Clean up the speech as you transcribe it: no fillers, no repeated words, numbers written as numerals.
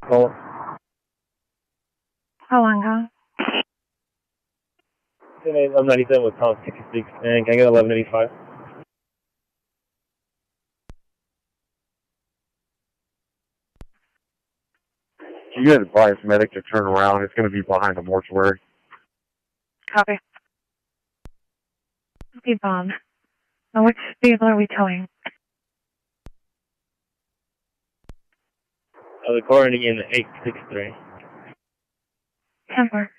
Call. How long, huh? I'm 97 with Tom 66, and can I get 1185? You guys advise medic to turn around. It's going to be behind the mortuary. Copy. Okay, Bob. Now which vehicle are we towing? The coroner in 863. 10-4.